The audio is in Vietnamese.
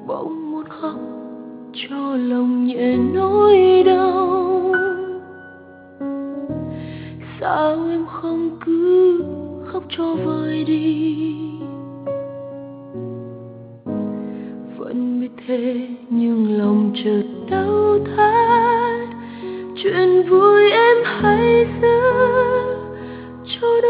bỗng muốn khóc cho lòng nhẹ nỗi đau. Sao em không cứ khóc cho vơi đi? Vẫn biết thế nhưng lòng chợt đau thắt. Chuyện vui em hãy giữ cho